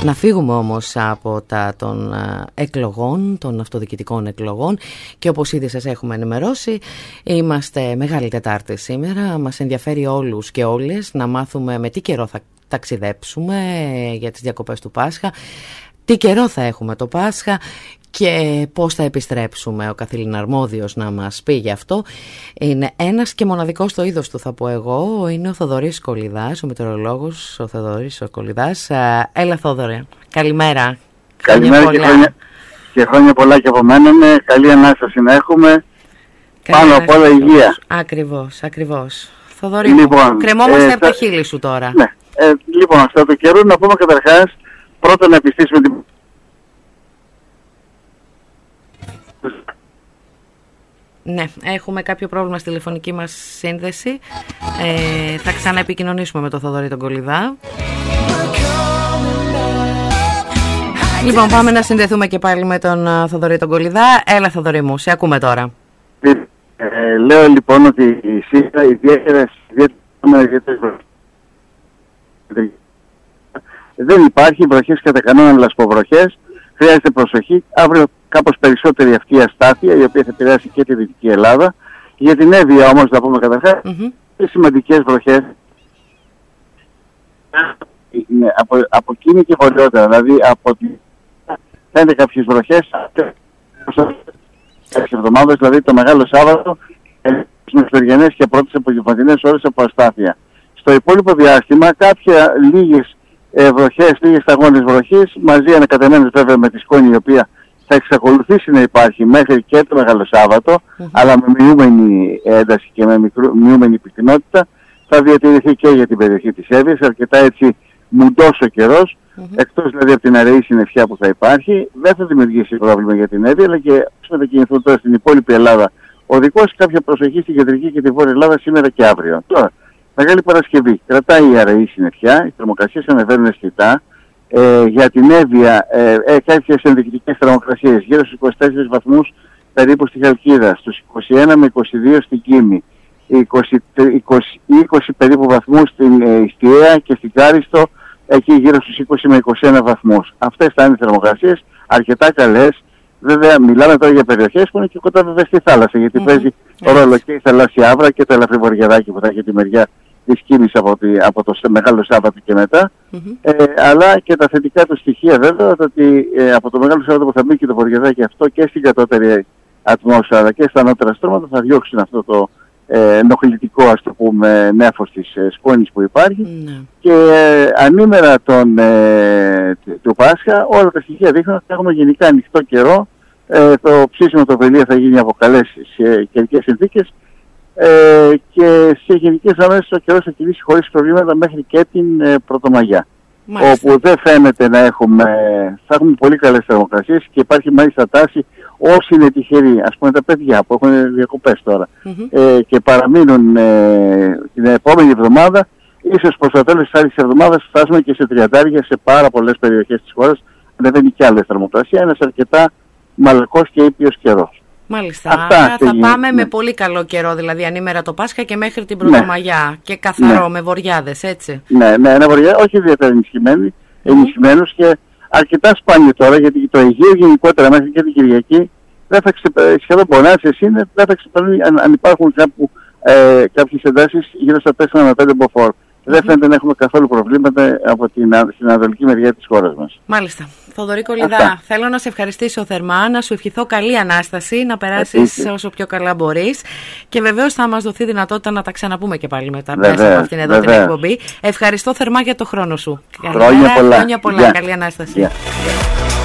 Να φύγουμε όμως από τα των εκλογών, των αυτοδιοικητικών εκλογών, και όπως ήδη σας έχουμε ενημερώσει, είμαστε Μεγάλη Τετάρτη σήμερα. Μας ενδιαφέρει όλους και όλες να μάθουμε με τι καιρό θα ταξιδέψουμε για τις διακοπές του Πάσχα, τι καιρό θα έχουμε το Πάσχα και πώς θα επιστρέψουμε. Ο καθήλυνα αρμόδιος να μας πει γι' αυτό είναι ένας και μοναδικός στο είδος του, θα πω εγώ. Είναι ο Θοδωρής Κολιδάς, ο μετεωρολόγος, ο Θοδωρής ο Κολιδάς. Έλα Θόδωρε, καλημέρα. Καλημέρα και χρόνια πολλά και από μένα. Καλή Ανάσταση να έχουμε. Πάνω απ' όλα υγεία. Ακριβώς. Θοδωρή, λοιπόν, κρεμόμαστε από τα χείλη σου τώρα. Ναι. Λοιπόν, αυτό το καιρό να πούμε καταρχάς πρώτα να επιστήσουμε την... Ναι, έχουμε κάποιο πρόβλημα στη τηλεφωνική μας σύνδεση. Θα ξαναεπικοινωνήσουμε με τον Θοδωρή τον Κολιδά. Λοιπόν, πάμε να συνδεθούμε και πάλι με τον Θοδωρή τον Κολιδά. Έλα Θοδωρή μου, σε ακούμε τώρα. Λέω λοιπόν ότι σήμερα ιδιαίτερα δεν υπάρχει βροχές κατά κανόναν λασποβροχές. Χρειάζεται προσοχή. Αύριο κάπως περισσότερη αυτή η αστάθεια, η οποία θα επηρεάσει και τη Δυτική Ελλάδα. Για την Εύβοια όμως, να πούμε καταρχάς, σημαντικές βροχές από εκείνη και βορειότερα. Δηλαδή από τη... θα είναι κάποιες βροχές τις εβδομάδες, δηλαδή το Μεγάλο Σάββατο, τις μεσημεριανές και πρώτες απογευματινές ώρες από αστάθεια. Στο υπόλοιπο διάστημα κάποια λίγες βροχές, λίγες σταγόνες βροχής, μαζί ανακατεμένες βέβαια με τη σκόνη, η οποία θα εξακολουθήσει να υπάρχει μέχρι και το Μεγάλο Σάββατο, αλλά με μειούμενη ένταση και με μειούμενη πυκνότητα, θα διατηρηθεί και για την περιοχή της Εύβοιας, αρκετά έτσι μουντός ο καιρός, εκτός δηλαδή από την αραιή συννεφιά που θα υπάρχει. Δεν θα δημιουργήσει πρόβλημα για την Εύβοια, αλλά και όσοι μετακινηθούν τώρα στην υπόλοιπη Ελλάδα οδικώς, κάποια προσοχή στην κεντρική και τη βόρεια Ελλάδα σήμερα και αύριο. Τώρα, Μεγάλη Παρασκευή, κρατάει η αραιή συννεφιά, οι θερμοκρασίες ανεβαίνουν αισθητά. Για την Εύβοια κάποιες ενδεικτικές θερμοκρασίες γύρω στους 24 βαθμούς περίπου στη Χαλκίδα, στους 21 με 22 στην Κίμη, 20 περίπου βαθμούς στην Ιστιαία και στην Κάριστο, εκεί γύρω στους 20 με 21 βαθμούς. Αυτές θα είναι οι θερμοκρασίες, αρκετά καλές. Βέβαια μιλάμε τώρα για περιοχές που είναι και κοντά βέβαια στη θάλασσα, γιατί παίζει ρόλο και η θαλάσσια Άβρα και το ελαφρύ βορειαδάκι που θα έχει τη μεριά της Κίνης από το Μεγάλο Σάββατο και μετά, αλλά και τα θετικά του στοιχεία βέβαια, ότι από το Μεγάλο Σάββατο που θα μπει και το βορειαδάκι αυτό και στην κατώτερη ατμόσφαιρα και στα ανώτερα στρώματα θα διώξουν αυτό το ενοχλητικό, ας το πούμε, νέφος της σκόνης που υπάρχει. Και ανήμερα του Πάσχα όλα τα στοιχεία δείχνουν ότι έχουμε γενικά ανοιχτό καιρό. Το ψήσιμο το βελία θα γίνει από καλές καιρικές συνθήκες και σε γενικές γραμμές ο καιρός θα κυλήσει χωρίς προβλήματα μέχρι και την Πρωτομαγιά. Όπου δεν φαίνεται να θα έχουμε πολύ καλές θερμοκρασίες και υπάρχει μάλιστα τάση όσοι είναι τυχεροί, ας πούμε τα παιδιά που έχουν διακοπές τώρα και παραμείνουν την επόμενη εβδομάδα, ίσως προς το τέλος της άλλης εβδομάδας φτάσουμε και σε 30 σε πάρα πολλές περιοχές της χώρας. Ανεβαίνει και άλλη θερμοκρασία, ένας αρκετά μαλακός και ήπιος καιρός. Μάλιστα, άρα θα πάμε με πολύ καλό καιρό, δηλαδή ανήμερα το Πάσχα και μέχρι την Πρωτομαγιά και καθαρό με βοριάδες, έτσι. Ναι, βοριά, όχι ιδιαίτερα ενισχυμένους και αρκετά σπάνιο τώρα, γιατί το Αιγαίο γενικότερα μέχρι και την Κυριακή δεν θα σχεδόν πονάσεις είναι, δεν θα ξεπερνούν αν υπάρχουν κάποιες εντάσεις γύρω στα 4 με 5 μποφόρ. Δεν φαίνεται να έχουμε καθόλου προβλήματα από την ανατολική μεριά της χώρας μας. Μάλιστα. Θοδωρή Κολιδά, θέλω να σε ευχαριστήσω θερμά, να σου ευχηθώ καλή Ανάσταση, να περάσεις όσο πιο καλά μπορείς και βεβαίως θα μας δοθεί δυνατότητα να τα ξαναπούμε και πάλι μετά μέσα από αυτήν εδώ την εκπομπή. Ευχαριστώ θερμά για το χρόνο σου. Χρόνια πολλά. Καλή Ανάσταση.